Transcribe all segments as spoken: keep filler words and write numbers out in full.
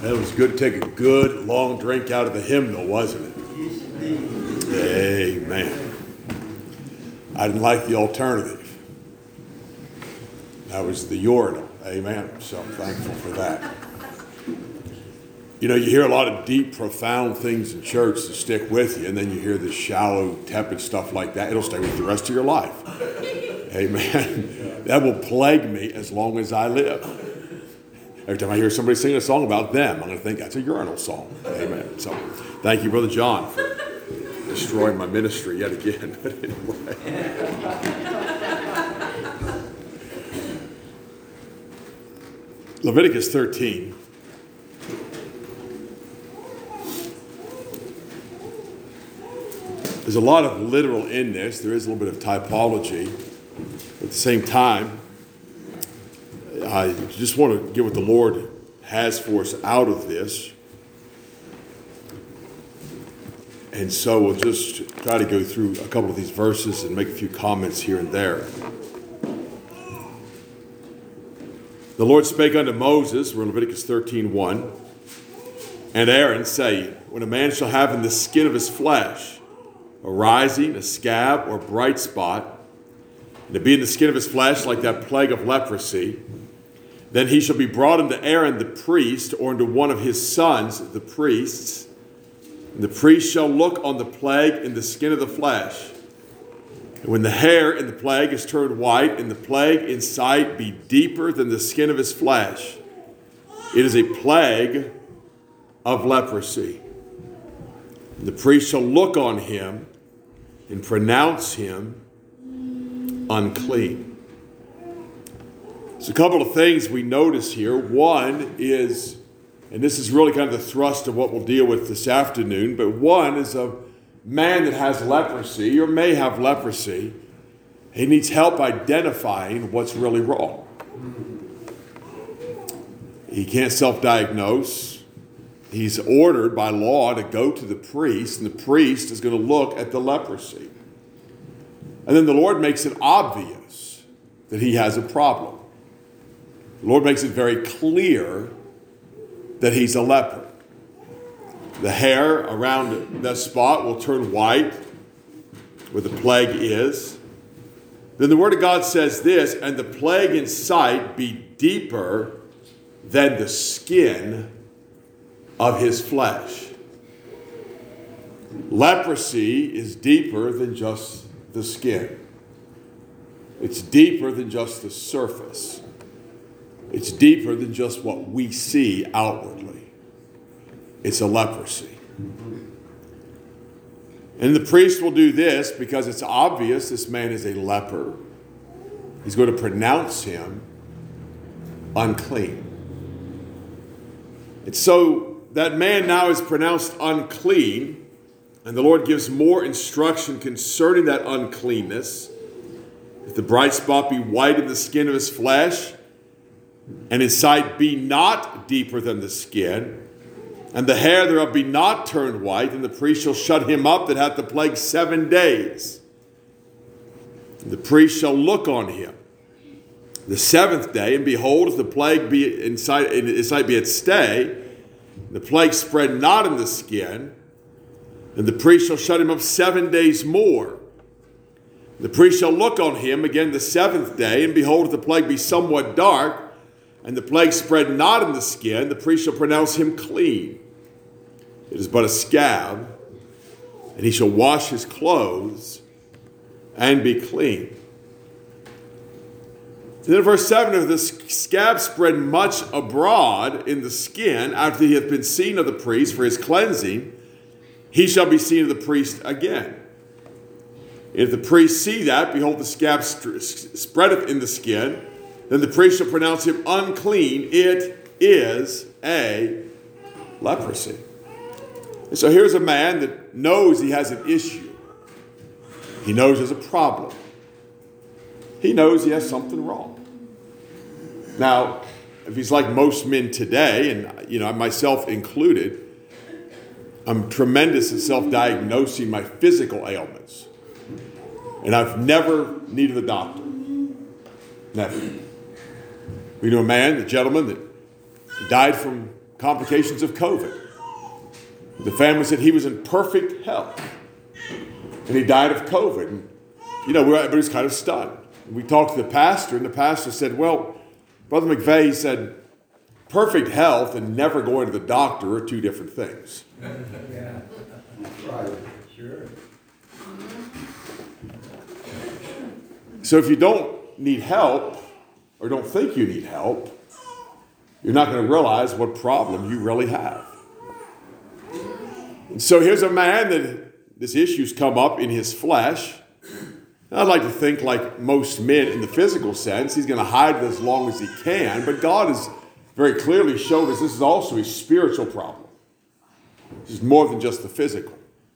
It was good to take a good long drink out of the hymnal, wasn't it? Amen. I didn't like the alternative. That was the urinal. Amen. So I'm thankful for that. You know, you hear a lot of deep, profound things in church that stick with you, and then you hear this shallow, tepid stuff like that. It'll stay with you the rest of your life. Amen. That will plague me as long as I live. Every time I hear somebody sing a song about them, I'm going to think that's a urinal song. Amen. So thank you, Brother John, for destroying my ministry yet again. But anyway. Leviticus thirteen. There's a lot of literal in this. There is a little bit of typology. At the same time, I just want to get what the Lord has for us out of this. And so we'll just try to go through a couple of these verses and make a few comments here and there. The Lord spake unto Moses, we're in Leviticus thirteen one, and Aaron, saying, when a man shall have in the skin of his flesh a rising, a scab, or bright spot, and to be in the skin of his flesh like that plague of leprosy, then he shall be brought unto Aaron the priest, or unto one of his sons, the priests. And the priest shall look on the plague in the skin of the flesh. And when the hair in the plague is turned white, and the plague in sight be deeper than the skin of his flesh, it is a plague of leprosy. And the priest shall look on him and pronounce him unclean. There's a couple of things we notice here. One is, and this is really kind of the thrust of what we'll deal with this afternoon, but one is a man that has leprosy or may have leprosy. He needs help identifying what's really wrong. He can't self-diagnose. He's ordered by law to go to the priest, and the priest is going to look at the leprosy. And then the Lord makes it obvious that he has a problem. The Lord makes it very clear that he's a leper. The hair around that spot will turn white where the plague is. Then the Word of God says this, and the plague in sight be deeper than the skin of his flesh. Leprosy is deeper than just the skin. It's deeper than just the surface. It's deeper than just what we see outwardly. It's a leprosy. And the priest will do this because it's obvious this man is a leper. He's going to pronounce him unclean. And so that man now is pronounced unclean, and the Lord gives more instruction concerning that uncleanness. If the bright spot be white in the skin of his flesh, and his sight be not deeper than the skin, and the hair thereof be not turned white, then the priest shall shut him up that hath the plague seven days. And the priest shall look on him the seventh day, and behold, if the plague be in sight, in his sight be at stay, the plague spread not in the skin, then the priest shall shut him up seven days more. The priest shall look on him again the seventh day, and behold, if the plague be somewhat dark, and the plague spread not in the skin, the priest shall pronounce him clean. It is but a scab, and he shall wash his clothes and be clean. And then verse seven, if the scab spread much abroad in the skin after he hath been seen of the priest for his cleansing, he shall be seen of the priest again. If the priest see that, behold, the scab spreadeth in the skin, then the priest shall pronounce him unclean. It is a leprosy. And so here's a man that knows he has an issue. He knows there's a problem. He knows he has something wrong. Now, if he's like most men today, and you know, myself included, I'm tremendous at self-diagnosing my physical ailments. And I've never needed a doctor. Never. We knew a man, a gentleman that died from complications of COVID. The family said he was in perfect health, and he died of COVID. And, you know, everybody was kind of stunned. We talked to the pastor, and the pastor said, well, Brother McVeigh, he said, perfect health and never going to the doctor are two different things. Yeah, right, sure. So if you don't need help, or don't think you need help, you're not going to realize what problem you really have. And so here's a man that this issue's come up in his flesh. And I'd like to think, like most men in the physical sense, he's going to hide it as long as he can. But God has very clearly showed us this is also a spiritual problem. This is more than just the physical.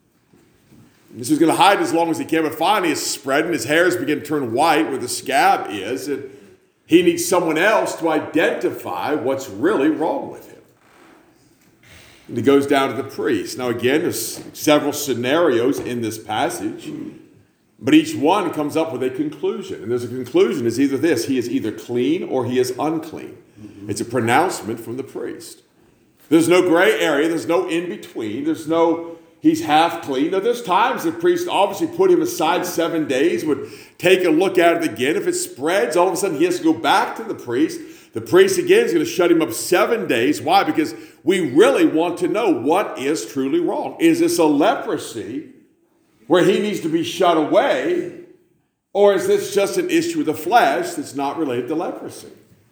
This is going to hide as long as he can, but finally it's spreading. His hairs begin to turn white where the scab is, and he needs someone else to identify what's really wrong with him. And he goes down to the priest. Now again, there's several scenarios in this passage, but each one comes up with a conclusion. And there's a conclusion is either this, he is either clean or he is unclean. Mm-hmm. It's a pronouncement from the priest. There's no gray area. There's no in between. There's no he's half clean. Now, there's times the priest obviously put him aside seven days, would take a look at it again. If it spreads, all of a sudden he has to go back to the priest. The priest again is going to shut him up seven days. Why? Because we really want to know what is truly wrong. Is this a leprosy where he needs to be shut away? Or is this just an issue of the flesh that's not related to leprosy?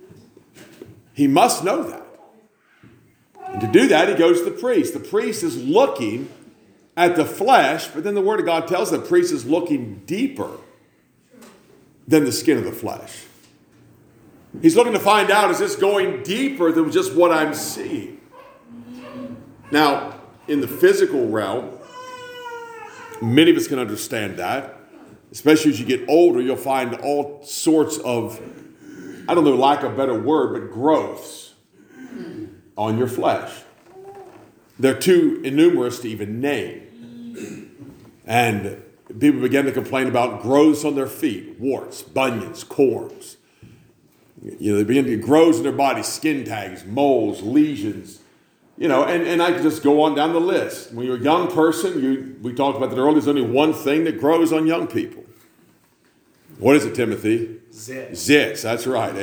He must know that. And to do that, he goes to the priest. The priest is looking at the flesh, but then the Word of God tells us the priest is looking deeper than the skin of the flesh. He's looking to find out, is this going deeper than just what I'm seeing? Now, in the physical realm, many of us can understand that. Especially as you get older, you'll find all sorts of, I don't know, lack of a better word, but growths on your flesh. They're too innumerous to even name. And people begin to complain about growths on their feet, warts, bunions, corns. You know, they begin to get growths in their body, skin tags, moles, lesions. You know, and, and I could just go on down the list. When you're a young person, you we talked about that earlier, there's only one thing that grows on young people. What is it, Timothy? Zits. Zits, that's right.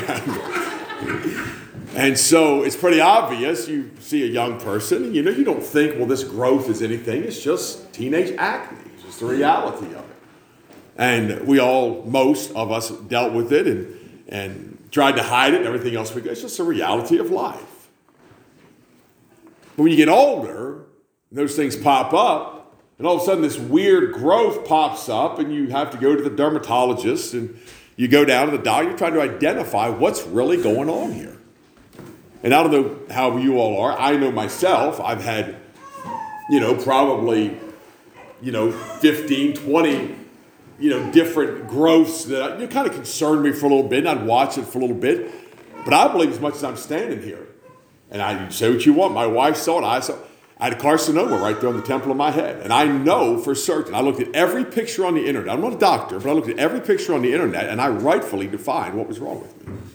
Amen. And so it's pretty obvious. You see a young person, and you know, you don't think, well, this growth is anything. It's just teenage acne. It's just the reality of it. And we all, most of us, dealt with it and, and tried to hide it and everything else. It's just a reality of life. But when you get older, those things pop up, and all of a sudden this weird growth pops up, and you have to go to the dermatologist, and you go down to the doctor, you're trying to identify what's really going on here. And I don't know how you all are. I know myself, I've had, you know, probably, you know, fifteen, twenty, you know, different growths that you know, kind of concerned me for a little bit, and I'd watch it for a little bit. But I believe as much as I'm standing here, and I say what you want. My wife saw it. I saw I had a carcinoma right there on the temple of my head. And I know for certain. I looked at every picture on the internet. I'm not a doctor, but I looked at every picture on the internet, and I rightfully defined what was wrong with me.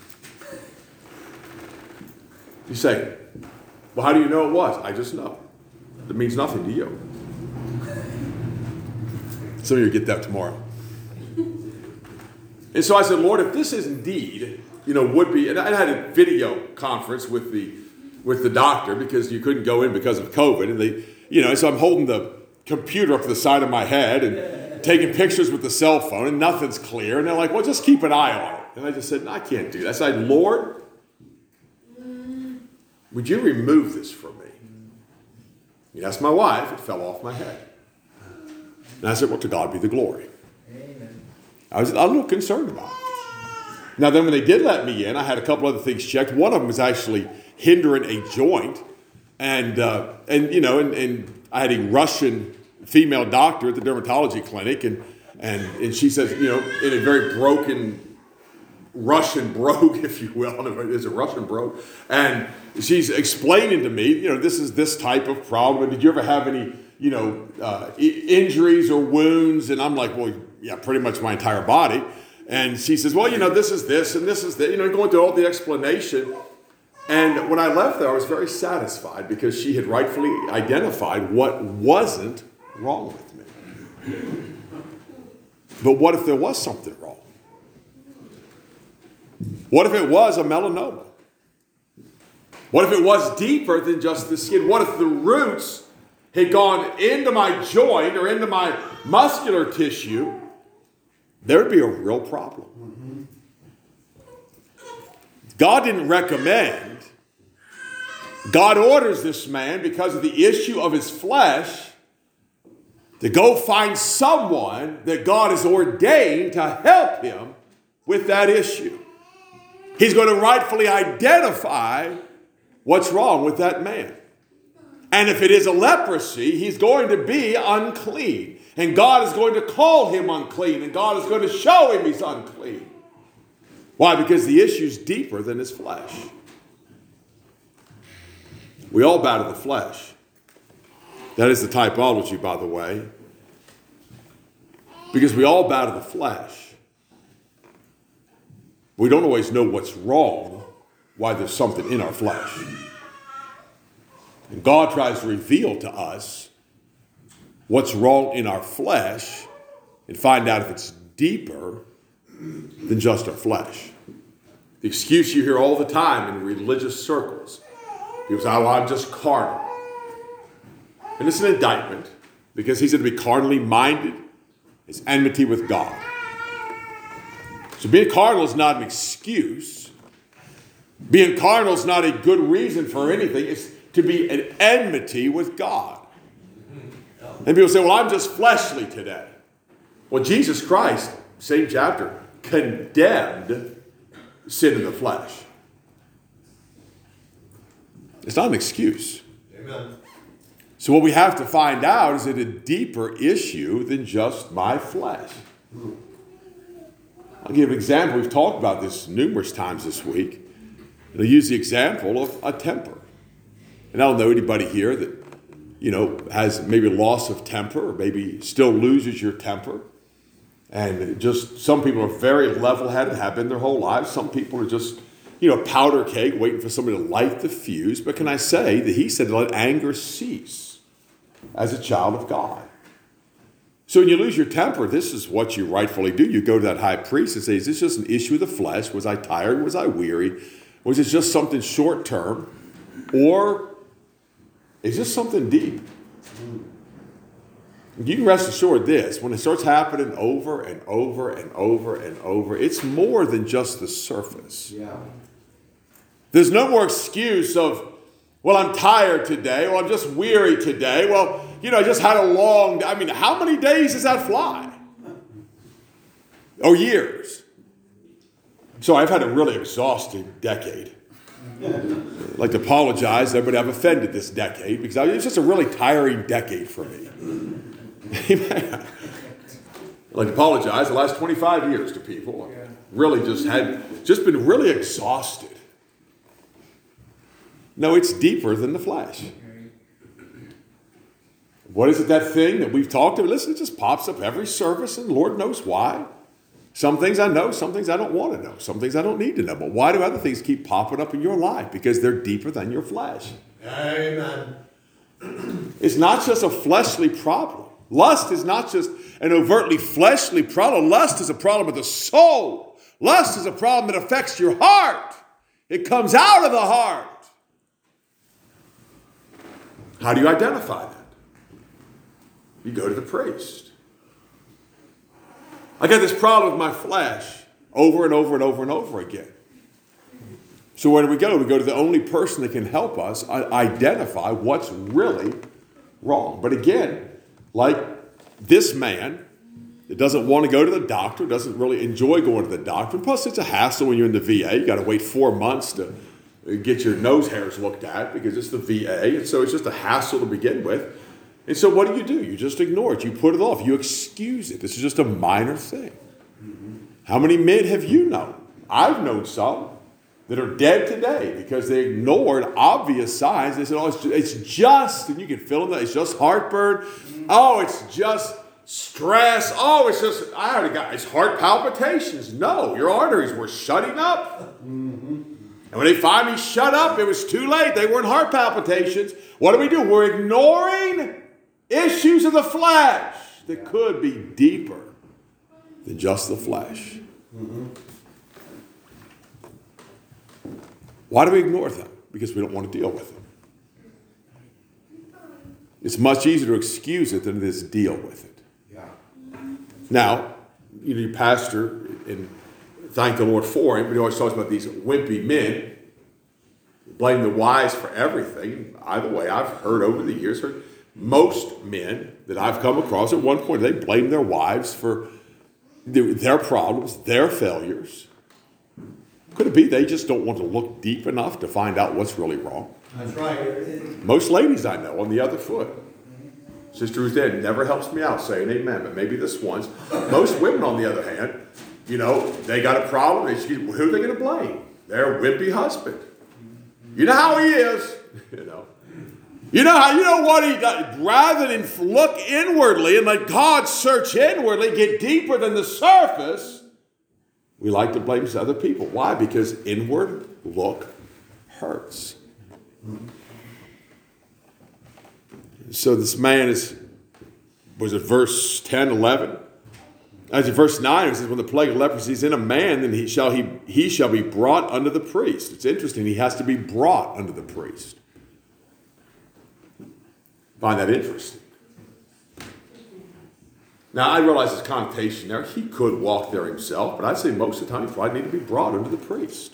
You say, well, how do you know it was? I just know. It means nothing to you. Some of you get that tomorrow. And so I said, Lord, if this is indeed, you know, would be, and I had a video conference with the with the doctor because you couldn't go in because of COVID. And they, you know, so I'm holding the computer up to the side of my head and taking pictures with the cell phone, and nothing's clear. And they're like, well, just keep an eye on it. And I just said, no, I can't do that. I said, Lord, would you remove this from me? You asked my wife, it fell off my head. And I said, well, to God be the glory. Amen. I was a little concerned about it. Now, then when they did let me in, I had a couple other things checked. One of them was actually hindering a joint. And, uh, and you know, and, and I had a Russian female doctor at the dermatology clinic. And, and, and she says, you know, in a very broken Russian brogue, if you will. I don't know if it is a Russian brogue. And she's explaining to me, you know, this is this type of problem. And did you ever have any, you know, uh, injuries or wounds? And I'm like, well, yeah, pretty much my entire body. And she says, well, you know, this is this and this is that, you know, going through all the explanation. And when I left there, I was very satisfied because she had rightfully identified what wasn't wrong with me. But what if there was something wrong? What if it was a melanoma? What if it was deeper than just the skin? What if the roots had gone into my joint or into my muscular tissue? There would be a real problem. God didn't recommend. God orders this man, because of the issue of his flesh, to go find someone that God has ordained to help him with that issue. He's going to rightfully identify what's wrong with that man. And if it is a leprosy, he's going to be unclean. And God is going to call him unclean. And God is going to show him he's unclean. Why? Because the issue's deeper than his flesh. We all bow to the flesh. That is the typology, by the way. Because we all bow to the flesh. We don't always know what's wrong, why there's something in our flesh. And God tries to reveal to us what's wrong in our flesh and find out if it's deeper than just our flesh. The excuse you hear all the time in religious circles, people say, oh, I'm just carnal. And it's an indictment, because he said to be carnally minded is enmity with God. So being carnal is not an excuse. Being carnal is not a good reason for anything. It's to be an enmity with God. And people say, well, I'm just fleshly today. Well, Jesus Christ, same chapter, condemned sin in the flesh. It's not an excuse. Amen. So what we have to find out, is it a deeper issue than just my flesh? I'll give an example. We've talked about this numerous times this week. And I'll use the example of a temper. And I don't know anybody here that, you know, has maybe loss of temper, or maybe still loses your temper. And just some people are very level-headed, have been their whole lives. Some people are just, you know, powder cake, waiting for somebody to light the fuse. But can I say that he said, let anger cease as a child of God. So when you lose your temper, this is what you rightfully do. You go to that high priest and say, is this just an issue of the flesh? Was I tired? Was I weary? Was it just something short-term? Or is this something deep? You can rest assured this, when it starts happening over and over and over and over, it's more than just the surface. Yeah. There's no more excuse of, well, I'm tired today. Well, I'm just weary today. Well, you know, I just had a long, I mean, how many days does that fly? Or years? So I've had a really exhausting decade. I'd like to apologize to everybody I've offended this decade, because it's just a really tiring decade for me. Amen. I'd like to apologize the last twenty-five years to people. Really just had, just been really exhausted. No, it's deeper than the flesh. What is it, that thing that we've talked about? Listen, it just pops up every service, and Lord knows why. Some things I know, some things I don't want to know, some things I don't need to know. But why do other things keep popping up in your life? Because they're deeper than your flesh. Amen. It's not just a fleshly problem. Lust is not just an overtly fleshly problem. Lust is a problem of the soul. Lust is a problem that affects your heart. It comes out of the heart. How do you identify that? You go to the priest. I got this problem with my flesh over and over and over and over again. So where do we go? We go to the only person that can help us identify what's really wrong. But again, like this man that doesn't want to go to the doctor, doesn't really enjoy going to the doctor. Plus, it's a hassle when you're in the V A. You got to wait four months to get your nose hairs looked at because it's the V A. And so it's just a hassle to begin with. And so what do you do? You just ignore it. You put it off. You excuse it. This is just a minor thing. Mm-hmm. How many men have you known? I've known some that are dead today because they ignored obvious signs. They said, oh, it's just, it's just and you can fill in that, it's just heartburn. Mm-hmm. Oh, it's just stress. Oh, it's just, I already got, it's heart palpitations. No, your arteries were shutting up. Mm-hmm. And when they finally shut up, it was too late. They were in heart palpitations. What do we do? We're ignoring issues of the flesh that could be deeper than just the flesh. Mm-hmm. Why do we ignore them? Because we don't want to deal with them. It's much easier to excuse it than it is to deal with it. Yeah. Now, you know, your pastor, and thank the Lord for him, but he always talks about these wimpy men blame the wives for everything. Either way, I've heard over the years, heard most men that I've come across at one point, they blame their wives for their, their problems, their failures. Could it be they just don't want to look deep enough to find out what's really wrong? That's right. Most ladies I know on the other foot. Sister Ruth Ann never helps me out saying amen, but maybe this once. Most women, on the other hand, you know, they got a problem. They, who are they going to blame? Their wimpy husband. You know how he is. You know. You know how, you know what he does? Rather than look inwardly and let God search inwardly, get deeper than the surface, we like to blame other people. Why? Because inward look hurts. So this man is, was it verse ten, eleven? As in verse nine, it says, when the plague of leprosy is in a man, then he shall, he, he shall be brought unto the priest. It's interesting. He has to be brought unto the priest. Find that interesting. Now, I realize there's connotation there. He could walk there himself, but I'd say most of the time he probably need to be brought unto the priest.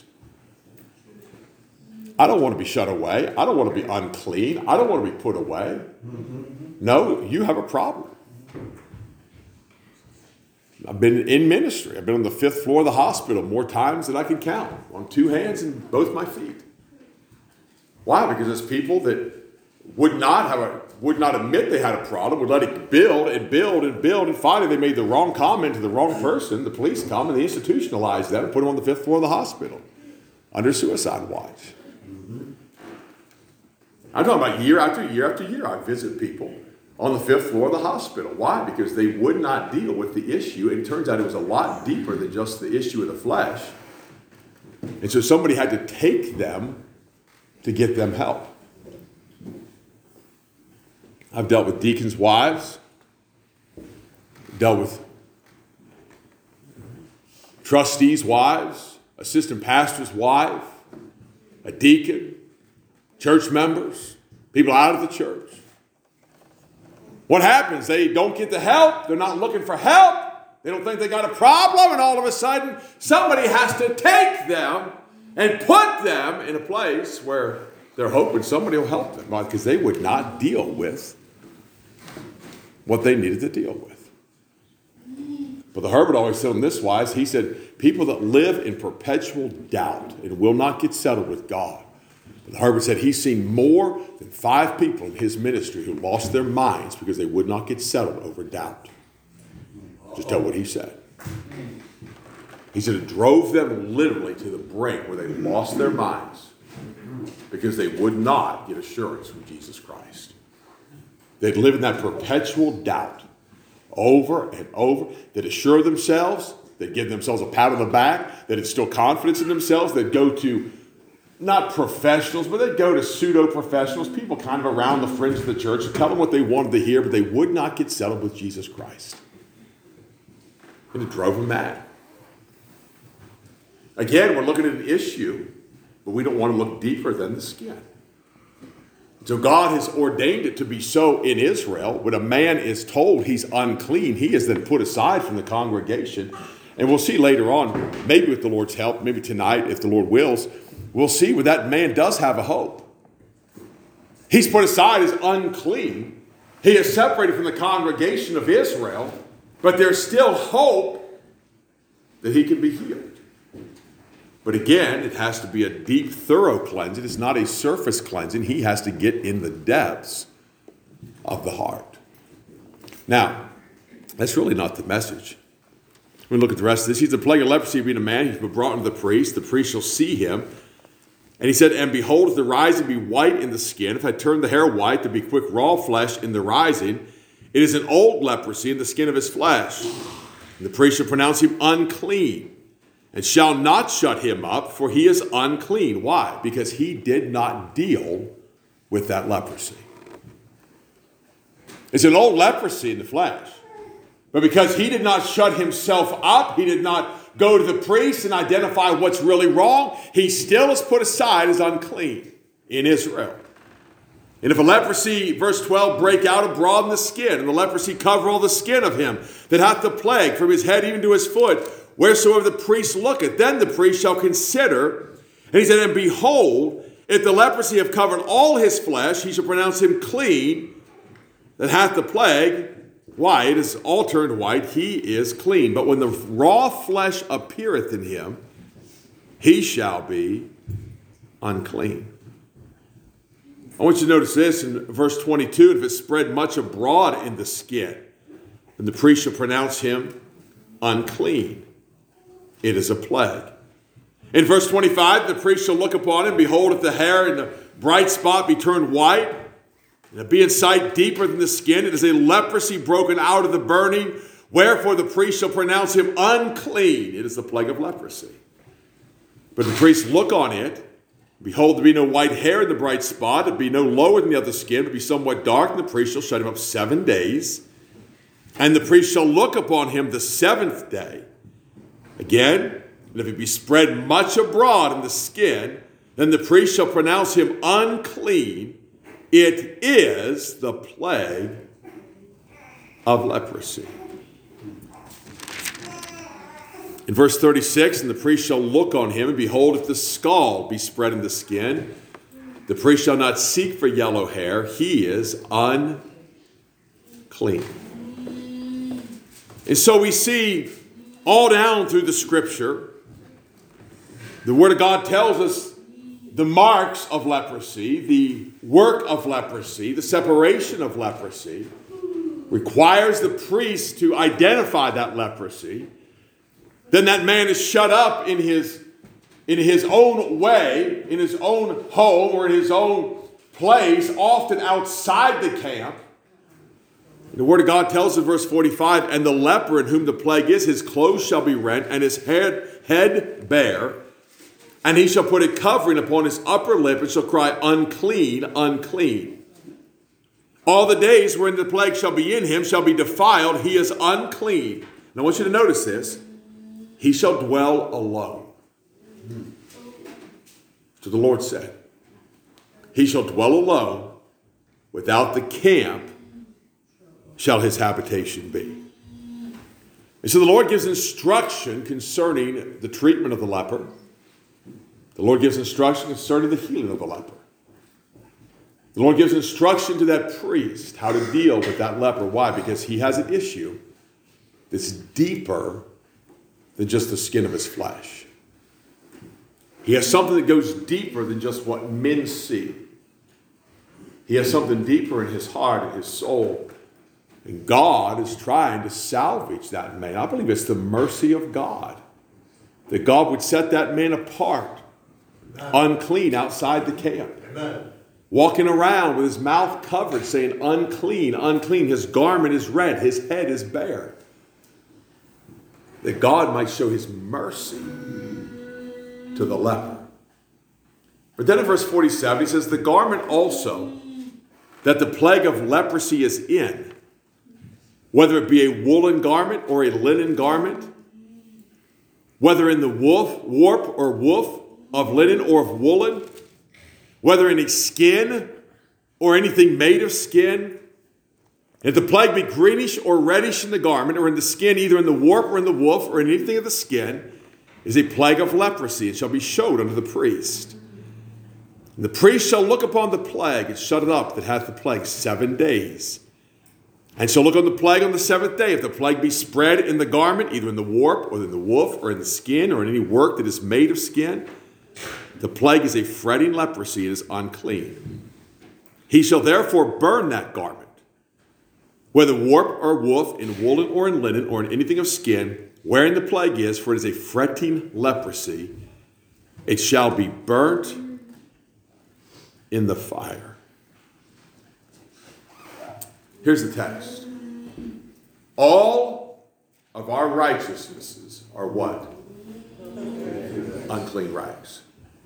I don't want to be shut away. I don't want to be unclean. I don't want to be put away. No, you have a problem. I've been in ministry. I've been on the fifth floor of the hospital more times than I can count, on two hands and both my feet. Why? Because there's people that would not have a, would not admit they had a problem, would let it build and build and build, and finally they made the wrong comment to the wrong person. The police come and they institutionalize them and put them on the fifth floor of the hospital under suicide watch. I'm talking about year after year after year. I visit people on the fifth floor of the hospital. Why? Because they would not deal with the issue. And it turns out it was a lot deeper than just the issue of the flesh. And so somebody had to take them to get them help. I've dealt with deacons' wives, dealt with trustees' wives, assistant pastor's wife, a deacon, church members, people out of the church. What happens? They don't get the help. They're not looking for help. They don't think they got a problem. And all of a sudden, somebody has to take them and put them in a place where they're hoping somebody will help them, because they would not deal with what they needed to deal with. But the Herbert always said in this wise, he said, people that live in perpetual doubt and will not get settled with God. But Herbert said he's seen more than five people in his ministry who lost their minds because they would not get settled over doubt. Just tell what he said. He said it drove them literally to the brink where they lost their minds because they would not get assurance from Jesus Christ. They'd live in that perpetual doubt over and over. They'd assure themselves. They'd give themselves a pat on the back. They'd instill confidence in themselves. They'd go to not professionals, but they'd go to pseudo-professionals, people kind of around the fringe of the church, tell them what they wanted to hear, but they would not get settled with Jesus Christ. And it drove them mad. Again, we're looking at an issue, but we don't want to look deeper than the skin. So God has ordained it to be so in Israel. When a man is told he's unclean, he is then put aside from the congregation. And we'll see later on, maybe with the Lord's help, maybe tonight, if the Lord wills, we'll see where that man does have a hope. He's put aside as unclean. He is separated from the congregation of Israel, but there's still hope that he can be healed. But again, it has to be a deep, thorough cleansing. It's not a surface cleansing. He has to get in the depths of the heart. Now, that's really not the message. When we look at the rest of this, he's the plague of leprosy being a man. He's been brought unto the priest. The priest shall see him. And he said, and behold, if the rising be white in the skin, if I turn the hair white, to be quick raw flesh in the rising, it is an old leprosy in the skin of his flesh. And the priest shall pronounce him unclean. and shall not shut him up, for he is unclean. Why? Because he did not deal with that leprosy. It's an old leprosy in the flesh. But because he did not shut himself up, he did not go to the priest and identify what's really wrong, he still is put aside as unclean in Israel. And if a leprosy, verse twelve, break out abroad in the skin, and the leprosy cover all the skin of him that hath the plague, from his head even to his foot, wheresoever the priest looketh, then the priest shall consider. And he said, and behold, if the leprosy have covered all his flesh, he shall pronounce him clean that hath the plague. Why? It is all turned white, he is clean. But when the raw flesh appeareth in him, he shall be unclean. I want you to notice this in verse twenty-two. If it spread much abroad in the skin, then the priest shall pronounce him unclean. It is a plague. In verse twenty-five, the priest shall look upon him. Behold, if the hair in the bright spot be turned white, and it be in sight deeper than the skin, it is a leprosy broken out of the burning. Wherefore the priest shall pronounce him unclean. It is the plague of leprosy. But the priest look on it. Behold, there be no white hair in the bright spot. It be no lower than the other skin. It be somewhat dark. And the priest shall shut him up seven days. And the priest shall look upon him the seventh day. Again, and if it be spread much abroad in the skin, then the priest shall pronounce him unclean. It is the plague of leprosy. In verse thirty-six, and the priest shall look on him, and behold, if the scald be spread in the skin, the priest shall not seek for yellow hair. He is unclean. And so we see all down through the scripture, the Word of God tells us the marks of leprosy, the work of leprosy, the separation of leprosy, requires the priest to identify that leprosy. Then that man is shut up in his, in his own way, in his own home or in his own place, often outside the camp. And the Word of God tells in verse forty-five, and the leper in whom the plague is, his clothes shall be rent, and his head, head bare, and he shall put a covering upon his upper lip, and shall cry, unclean, unclean. All the days wherein the plague shall be in him shall be defiled, he is unclean. Now I want you to notice this. He shall dwell alone. So the Lord said, he shall dwell alone, without the camp shall his habitation be. And so the Lord gives instruction concerning the treatment of the leper. The Lord gives instruction concerning the healing of the leper. The Lord gives instruction to that priest how to deal with that leper. Why? Because he has an issue that's deeper than just the skin of his flesh. He has something that goes deeper than just what men see. He has something deeper in his heart and his soul. And God is trying to salvage that man. I believe it's the mercy of God that God would set that man apart, Amen. Unclean outside the camp. Amen. Walking around with his mouth covered, saying, unclean, unclean. His garment is red, his head is bare. That God might show his mercy to the leper. But then in verse forty-seven, he says, the garment also that the plague of leprosy is in, whether it be a woolen garment or a linen garment, whether in the woof, warp or woof of linen or of woolen, whether in a skin or anything made of skin, if the plague be greenish or reddish in the garment or in the skin, either in the warp or in the woof or in anything of the skin, is a plague of leprosy. It shall be showed unto the priest. And the priest shall look upon the plague and shut it up that hath the plague seven days. And shall look on the plague on the seventh day. If the plague be spread in the garment, either in the warp or in the woof or in the skin or in any work that is made of skin, the plague is a fretting leprosy. It is unclean. He shall therefore burn that garment, whether warp or woof, in woolen or in linen or in anything of skin, wherein the plague is, for it is a fretting leprosy. It shall be burnt in the fire. Here's the text. All of our righteousnesses are what? unclean rags.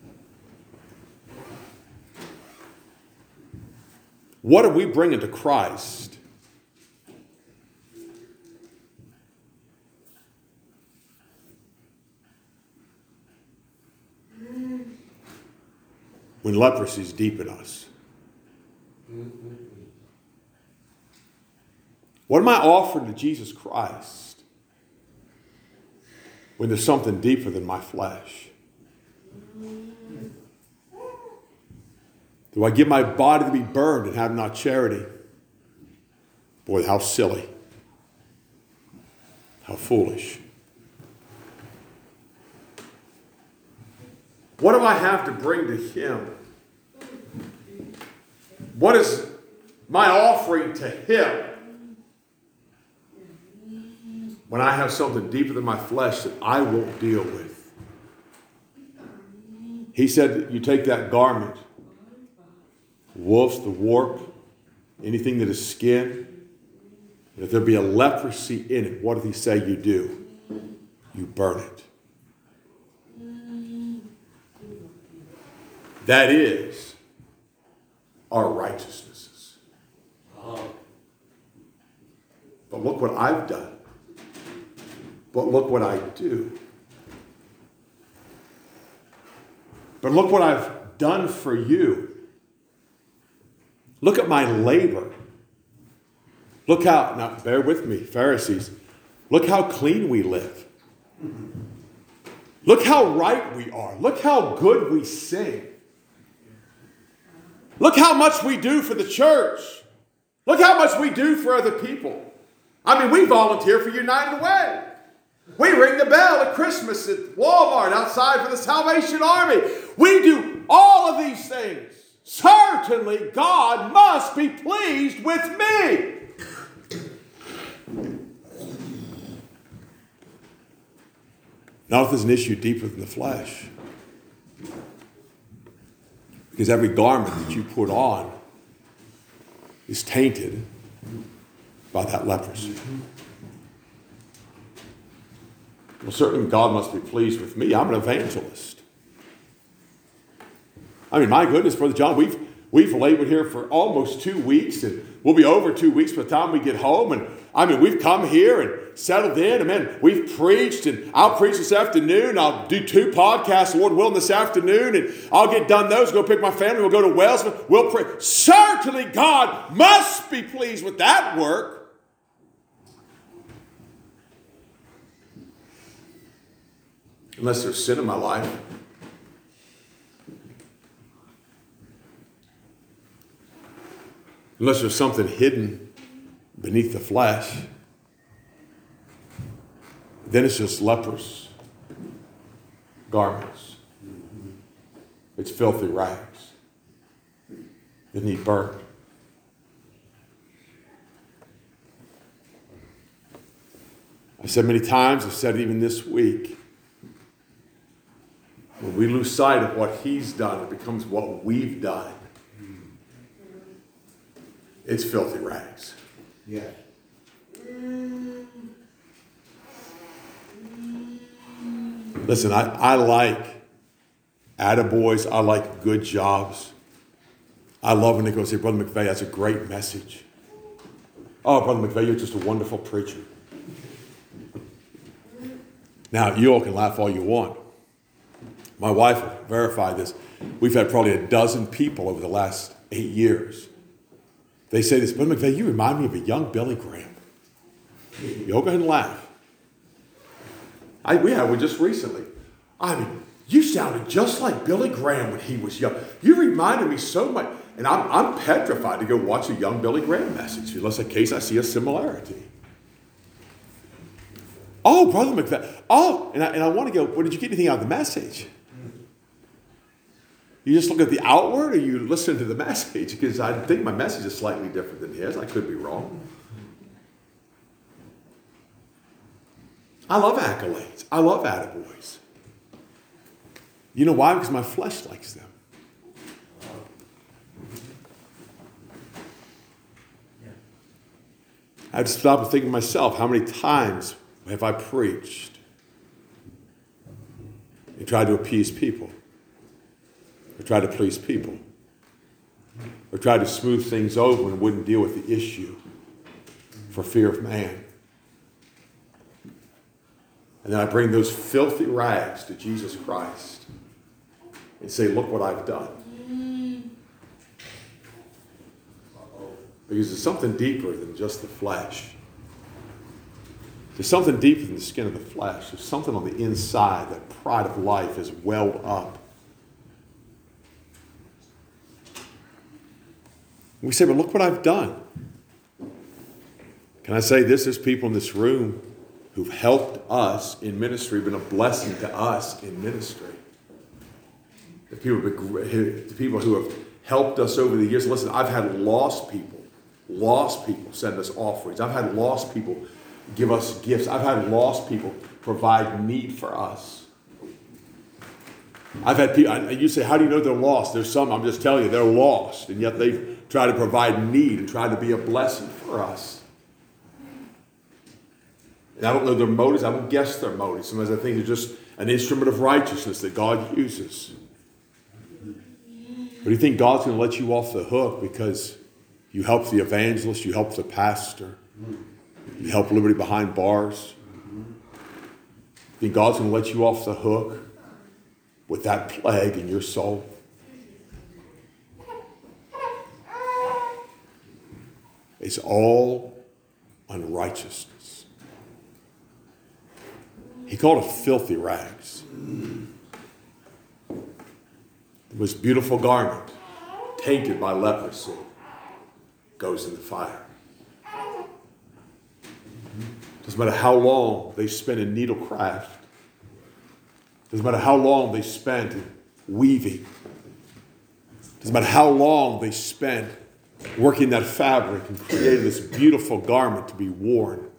What are we bringing to Christ? When leprosy is deep in us. What am I offering to Jesus Christ when there's something deeper than my flesh? Do I give my body to be burned and have not charity? Boy, how silly. How foolish. What do I have to bring to Him? What is my offering to Him when I have something deeper than my flesh that I won't deal with? He said, you take that garment, wolves, the warp, anything that is skin, and if there be a leprosy in it, what did He say you do? You burn it. That is our righteousnesses. But look what I've done. But look what I do. But look what I've done for you. Look at my labor. Look how, now bear with me, Pharisees. Look how clean we live. Look how right we are. Look how good we sing. Look how much we do for the church. Look how much we do for other people. I mean, we volunteer for United Way. We ring the bell at Christmas at Walmart outside for the Salvation Army. We do all of these things. Certainly, God must be pleased with me. Not if there's an issue deeper than the flesh. Because every garment that you put on is tainted by that leprosy. Well, certainly God must be pleased with me. I'm an evangelist. I mean, my goodness, Brother John, we've we've labored here for almost two weeks, and we'll be over two weeks by the time we get home. And I mean, we've come here and settled in, and man, we've preached, and I'll preach this afternoon. I'll do two podcasts, Lord willing, this afternoon, and I'll get done those. Go pick my family. We'll go to Wellsville. We'll pray. Certainly, God must be pleased with that work. Unless there's sin in my life. Unless there's something hidden beneath the flesh. Then it's just leprous garments. It's filthy rags that need burned. I've said many times, I've said it even this week, when we lose sight of what He's done, it becomes what we've done. It's filthy rags. Yeah. Listen, I, I like attaboys. I like good jobs. I love when they go say, Brother McVeigh, that's a great message. Oh, Brother McVeigh, you're just a wonderful preacher. Now, you all can laugh all you want. My wife will verify this. We've had probably a dozen people over the last eight years. They say this, Brother McVeigh, you remind me of a young Billy Graham. You'll go ahead and laugh. I, we had one just recently. I mean, you sounded just like Billy Graham when he was young. You reminded me so much. And I'm, I'm petrified to go watch a young Billy Graham message, unless in case I see a similarity. Oh, Brother McVeigh. Oh, and I, and I want to go, well, did you get anything out of the message? You just look at the outward, or you listen to the message? Because I think my message is slightly different than his. I could be wrong. I love accolades. I love attaboys. You know why? Because my flesh likes them. I have to stop and think to myself, how many times have I preached? And tried to appease people, or tried to please people, or tried to smooth things over and wouldn't deal with the issue for fear of man. And then I bring those filthy rags to Jesus Christ and say, look what I've done. Because there's something deeper than just the flesh. There's something deeper than the skin of the flesh. There's something on the inside. That pride of life is welled up. We say, but look what I've done. Can I say this? There's people in this room who've helped us in ministry, been a blessing to us in ministry. The people, the people who have helped us over the years. Listen, I've had lost people, lost people send us offerings. I've had lost people give us gifts. I've had lost people provide need for us. I've had people, you say, how do you know they're lost? There's some, I'm just telling you, they're lost, and yet they've tried to provide need and tried to be a blessing for us. And I don't know their motives. I don't guess their motives. Sometimes I think they're just an instrument of righteousness that God uses. But do you think God's going to let you off the hook because you helped the evangelist, you helped the pastor, you helped Liberty Behind Bars? You think God's going to let you off the hook with that plague in your soul? It's all unrighteousness. He called it filthy rags. The most beautiful garment, tainted by leprosy, goes in the fire. Doesn't matter how long they spent in needlecraft. Doesn't matter how long they spent in weaving. Doesn't matter how long they spent working that fabric and creating this beautiful garment to be worn.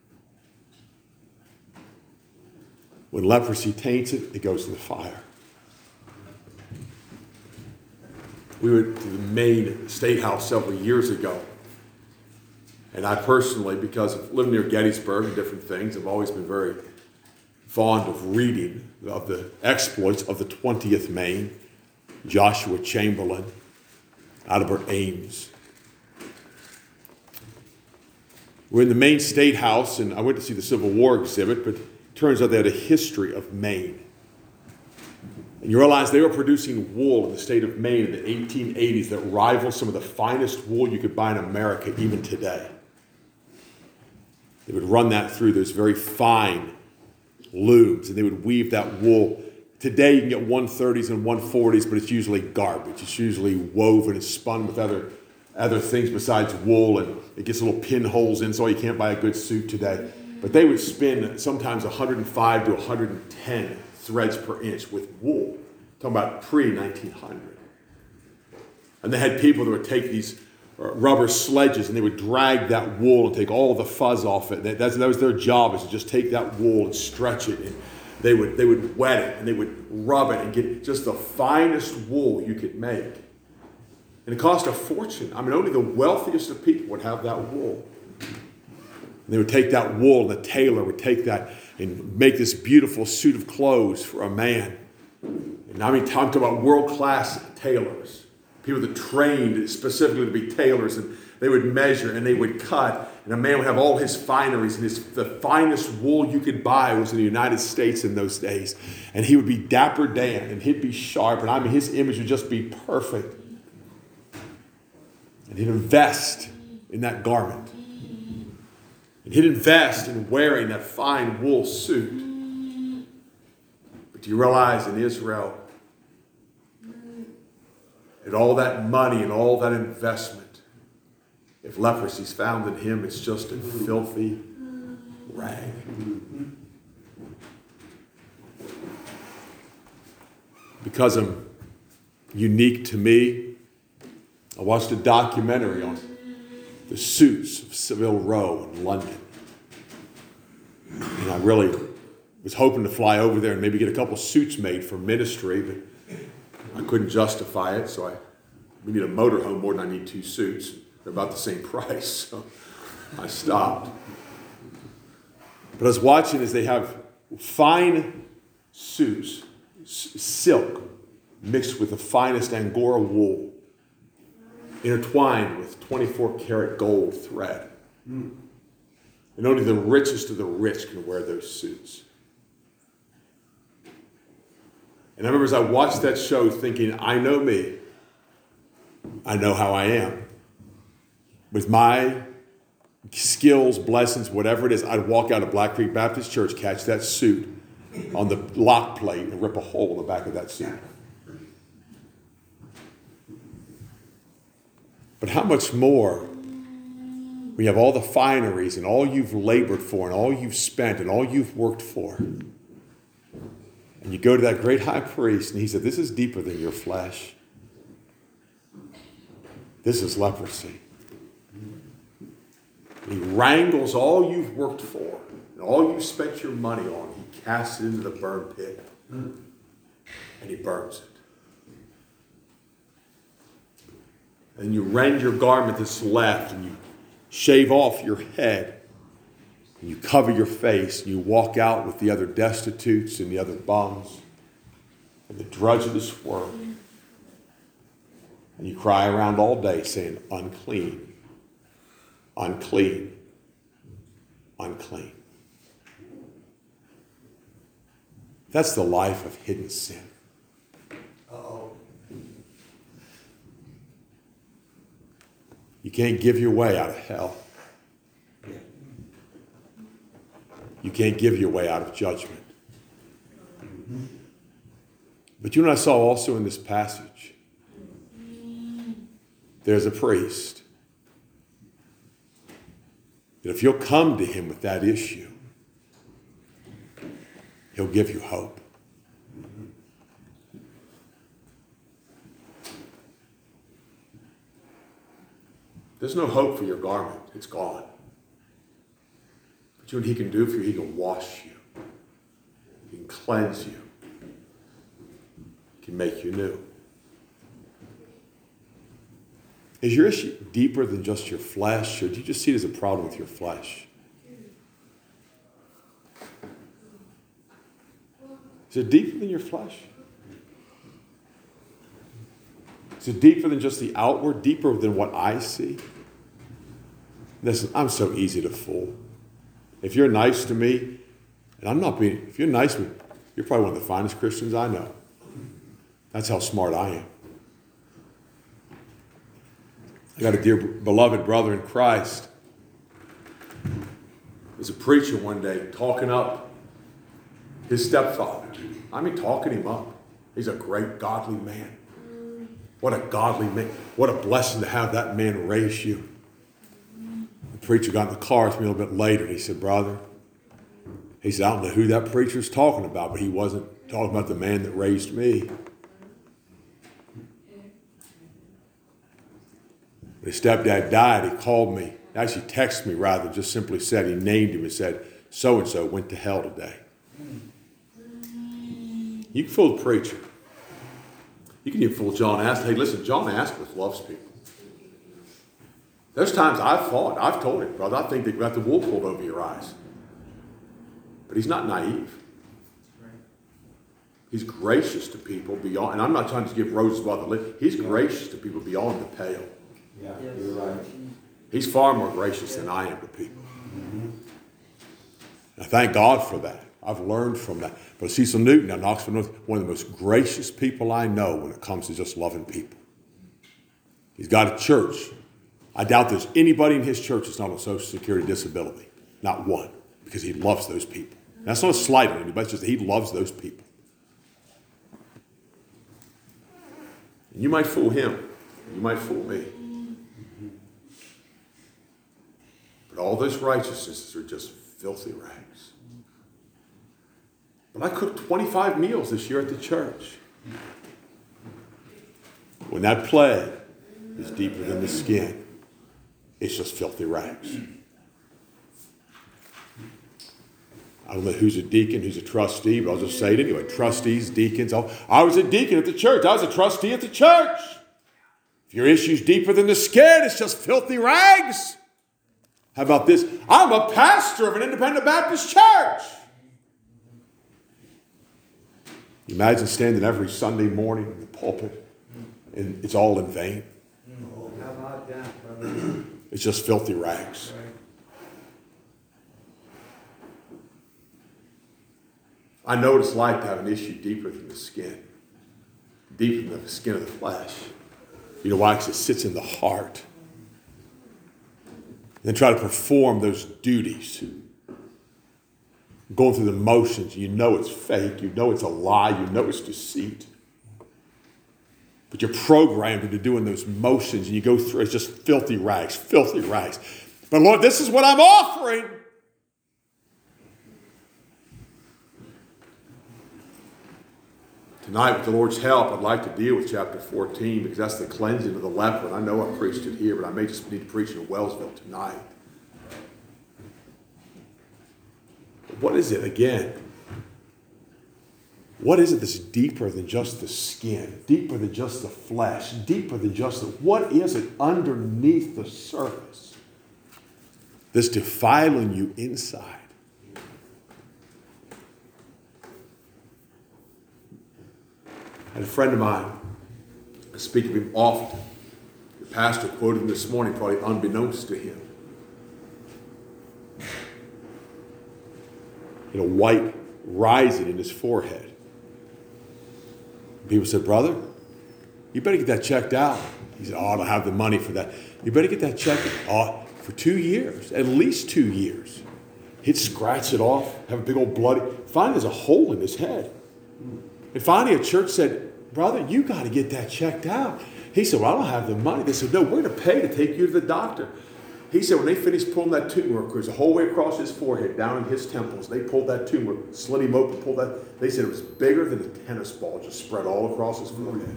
When leprosy taints it, it goes in the fire. We went to the Maine State House several years ago. And I personally, because of living near Gettysburg and different things, have always been very fond of reading of the exploits of the twentieth Maine, Joshua Chamberlain, Albert Ames. We're in the Maine State House, and I went to see the Civil War exhibit, but it turns out they had a history of Maine. And you realize they were producing wool in the state of Maine in the eighteen eighties that rivaled some of the finest wool you could buy in America even today. They would run that through those very fine looms, and they would weave that wool. Today you can get one thirties and one forties, but it's usually garbage. It's usually woven and spun with other, other things besides wool, and it gets little pinholes in, so you can't buy a good suit today. But they would spin sometimes one hundred five to one hundred ten threads per inch with wool. Talking about pre nineteen hundred. And they had people that would take these rubber sledges and they would drag that wool and take all the fuzz off it. That, that was their job, is to just take that wool and stretch it. And they would, they would wet it and they would rub it and get just the finest wool you could make. And it cost a fortune. I mean, only the wealthiest of people would have that wool. And they would take that wool, and the tailor would take that and make this beautiful suit of clothes for a man. And I mean, I'm talking about world-class tailors, people that trained specifically to be tailors, and they would measure and they would cut, and a man would have all his fineries, and his, the finest wool you could buy was in the United States in those days. And he would be Dapper Dan, and he'd be sharp, and I mean, his image would just be perfect. And he'd invest in that garment. And he'd invest in wearing that fine wool suit. But do you realize in Israel, and all that money and all that investment, if leprosy is found in him, it's just a filthy rag. Because I'm unique to me, I watched a documentary on the suits of Savile Row in London. And I really was hoping to fly over there and maybe get a couple suits made for ministry, but I couldn't justify it, so I we need a motorhome more than I need two suits. They're about the same price, so I stopped. But I was watching as they have fine suits, silk mixed with the finest Angora wool, intertwined with twenty-four karat gold thread. Mm. And only the richest of the rich can wear those suits. And I remember as I watched that show thinking, I know me. I know how I am. With my skills, blessings, whatever it is, I'd walk out of Black Creek Baptist Church, catch that suit on the lock plate and rip a hole in the back of that suit. But how much more when you have all the fineries and all you've labored for and all you've spent and all you've worked for. And you go to that great high priest and he said, this is deeper than your flesh. This is leprosy. And he wrangles all you've worked for and all you spent your money on. He casts it into the burn pit and he burns it. And you rend your garment that's left and you shave off your head. And you cover your face. And you walk out with the other destitutes and the other bums and the drudge of this world. And you cry around all day saying, unclean, unclean, unclean. That's the life of hidden sin. Uh-oh. You can't give your way out of hell. You can't give your way out of judgment. But you know what I saw also in this passage? There's a priest that if you'll come to him with that issue, he'll give you hope. There's no hope for your garment. It's gone. But you know what he can do for you? He can wash you. He can cleanse you. He can make you new. Is your issue deeper than just your flesh, or do you just see it as a problem with your flesh? Is it deeper than your flesh? Is it deeper than just the outward, deeper than what I see? Listen, I'm so easy to fool. If you're nice to me, and I'm not being, if you're nice to me, you're probably one of the finest Christians I know. That's how smart I am. I got a dear beloved brother in Christ. Was a preacher one day talking up his stepfather. I mean, talking him up. He's a great godly man. What a godly man. What a blessing to have that man raise you. The preacher got in the car with me a little bit later and he said, brother, he said, I don't know who that preacher's talking about, but he wasn't talking about the man that raised me. When his stepdad died, he called me, actually texted me rather, just simply said, he named him and said, so-and-so went to hell today. You can fool the preacher. You can even fool John Asquith. Hey, listen, John Asquith loves people. There's times I've fought. I've told him, brother, I think they've got the wool pulled over your eyes. But he's not naive. He's gracious to people beyond, and I'm not trying to give roses by the lip. He's gracious to people beyond the pale. Yeah, you're right. He's far more gracious than I am to people. Mm-hmm. I thank God for that. I've learned from that. But Cecil Newton in Knoxville, North, one of the most gracious people I know when it comes to just loving people. He's got a church. I doubt there's anybody in his church that's not on Social Security disability. Not one. Because he loves those people. That's not a slight on anybody. It's just that he loves those people. And you might fool him. You might fool me. But all those righteousnesses are just filthy rags. But I cooked twenty-five meals this year at the church. When that plague is deeper than the skin, it's just filthy rags. I don't know who's a deacon, who's a trustee, but I'll just say it anyway. Trustees, deacons. Oh, I was a deacon at the church. I was a trustee at the church. If your issue's deeper than the skin, it's just filthy rags. How about this? I'm a pastor of an independent Baptist church. Imagine standing every Sunday morning in the pulpit and it's all in vain. Oh, how about that, brother? It's just filthy rags. I know what it's like to have an issue deeper than the skin, deeper than the skin of the flesh. You know why? Because it sits in the heart. And then try to perform those duties. Going through the motions. You know it's fake. You know it's a lie. You know it's deceit. But you're programmed into doing those motions and you go through, it's just filthy rags, filthy rags. But Lord, this is what I'm offering. Tonight, with the Lord's help, I'd like to deal with chapter fourteen because that's the cleansing of the leper. And I know I preached it here, but I may just need to preach it in Wellsville tonight. What is it again? What is it that's deeper than just the skin, deeper than just the flesh, deeper than just the... What is it underneath the surface that's defiling you inside? I had a friend of mine, I speak of him often. The pastor quoted him this morning, probably unbeknownst to him. You know, white rising in his forehead. People said, brother, you better get that checked out. He said, oh, I don't have the money for that. You better get that checked out. Oh, for two years, at least two years. He'd scratch it off, have a big old bloody, finally there's a hole in his head. And finally a church said, brother, you got to get that checked out. He said, well, I don't have the money. They said, no, we're going to pay to take you to the doctor. He said when they finished pulling that tumor, because the whole way across his forehead, down in his temples, they pulled that tumor, slit him open, pulled that. They said it was bigger than a tennis ball, just spread all across his forehead.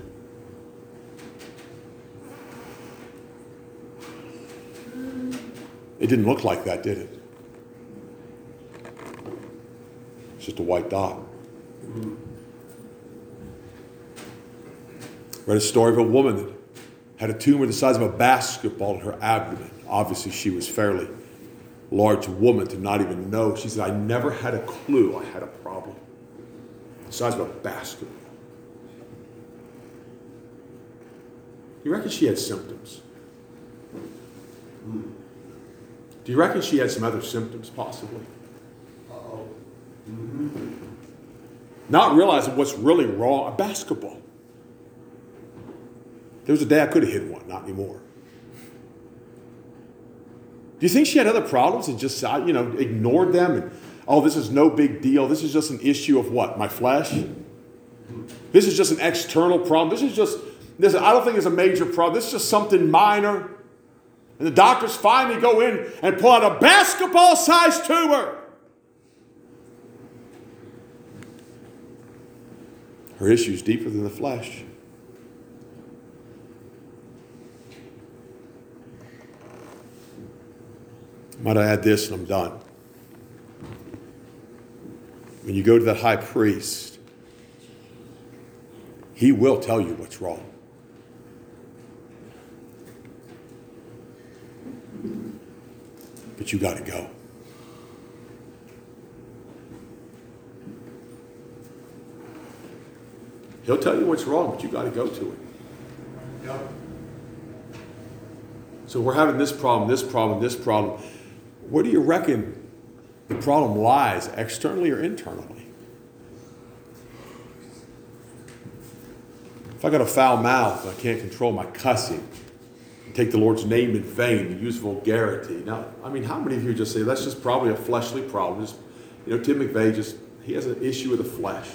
It didn't look like that, did it? It's just a white dot. Read a story of a woman that had a tumor the size of a basketball in her abdomen. Obviously, she was fairly large woman to not even know. She said, I never had a clue I had a problem. The size of a basketball. You reckon she had symptoms? Do you reckon she had some other symptoms, possibly? Uh-oh. Mm-hmm. Not realizing what's really wrong. A basketball. There was a day I could have hit one, not anymore. Do you think she had other problems and just, you know, ignored them? And, oh, this is no big deal. This is just an issue of what? My flesh? This is just an external problem. This is just, this, I don't think it's a major problem. This is just something minor. And the doctors finally go in and pull out a basketball-sized tumor. Her issue is deeper than the flesh. Might I add this and I'm done. When you go to that high priest, he will tell you what's wrong. But you got to go. He'll tell you what's wrong, but you got to go to it. Yep. So we're having this problem, this problem, this problem. Where do you reckon the problem lies, externally or internally? If I got a foul mouth and I can't control my cussing, take the Lord's name in vain and use vulgarity. Now, I mean, how many of you just say that's just probably a fleshly problem? Just, you know, Tim McVeigh just, he has an issue with the flesh.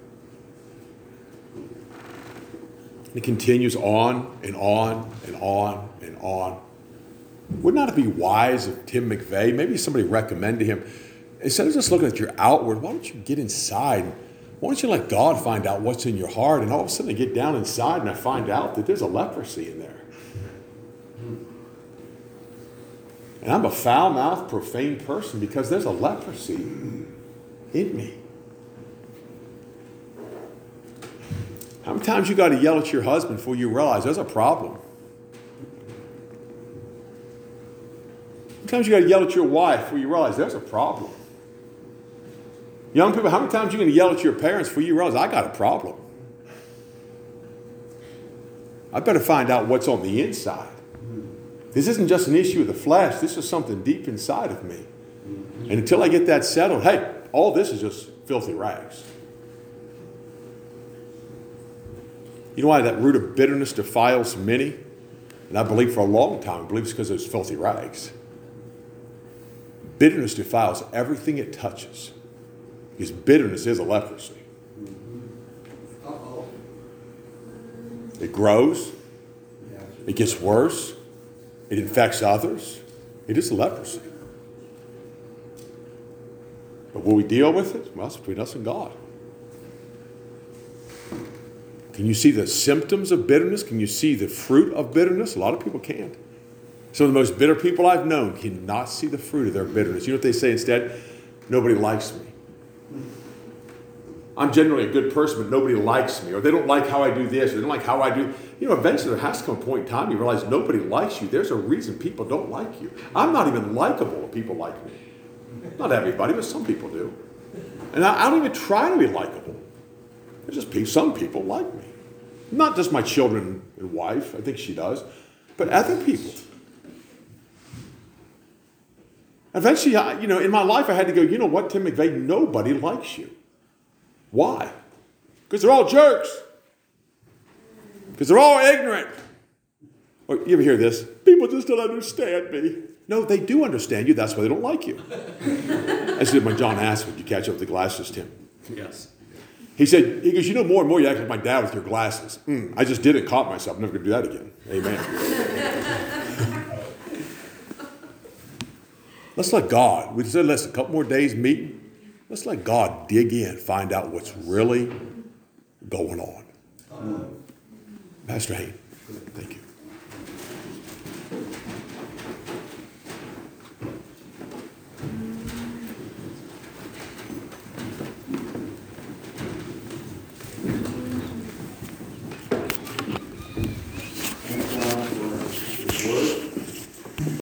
And it continues on and on and on and on. Would not it be wise if Tim McVeigh, maybe somebody recommended him, instead of just looking at your outward, why don't you get inside? Why don't you let God find out what's in your heart? And all of a sudden I get down inside and I find out that there's a leprosy in there. And I'm a foul-mouthed, profane person because there's a leprosy in me. How many times you got to yell at your husband before you realize there's a problem? Sometimes you got to yell at your wife before you realize there's a problem. Young people, how many times are you going to yell at your parents before you realize I got a problem? I better find out what's on the inside. This isn't just an issue of the flesh. This is something deep inside of me. And until I get that settled, hey, all this is just filthy rags. You know why that root of bitterness defiles many? And I believe for a long time, I believe it's because those filthy rags. Bitterness defiles everything it touches. Because bitterness is a leprosy. Uh-oh. It grows. Yes. It gets worse. It infects others. It is a leprosy. But will we deal with it? Well, it's between us and God. Can you see the symptoms of bitterness? Can you see the fruit of bitterness? A lot of people can't. Some of the most bitter people I've known cannot see the fruit of their bitterness. You know what they say instead? Nobody likes me. I'm generally a good person, but nobody likes me. Or they don't like how I do this. Or they don't like how I do. You know, eventually there has to come a point in time you realize nobody likes you. There's a reason people don't like you. I'm not even likable if people like me. Not everybody, but some people do. And I, I don't even try to be likable. There's just people, some people like me. Not just my children and wife. I think she does. But other people. Eventually, I, you know, in my life I had to go, you know what, Tim McVeigh, nobody likes you. Why? Because they're all jerks. Because they're all ignorant. Or you ever hear this? People just don't understand me. No, they do understand you. That's why they don't like you. I said, when John asked, would you catch up with the glasses, Tim? Yes. He said, he goes, you know, more and more you act like my dad with your glasses. Mm, I just did it, caught myself. I'm never going to do that again. Amen. Let's let God, we said, listen, a couple more days meeting. Let's let God dig in, find out what's really going on. Pastor Hayne, thank you.